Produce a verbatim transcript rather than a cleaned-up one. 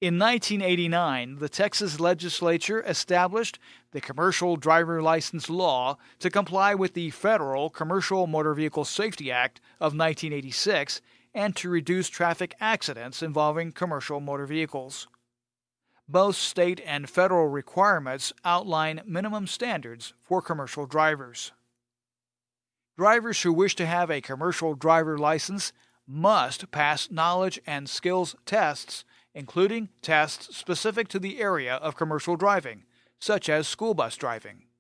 In nineteen eighty-nine, the Texas legislature established the Commercial Driver License Law to comply with the Federal Commercial Motor Vehicle Safety Act of nineteen eighty-six and to reduce traffic accidents involving commercial motor vehicles. Both state and federal requirements outline minimum standards for commercial drivers. Drivers who wish to have a commercial driver license must pass knowledge and skills tests, including tests specific to the area of commercial driving, such as school bus driving.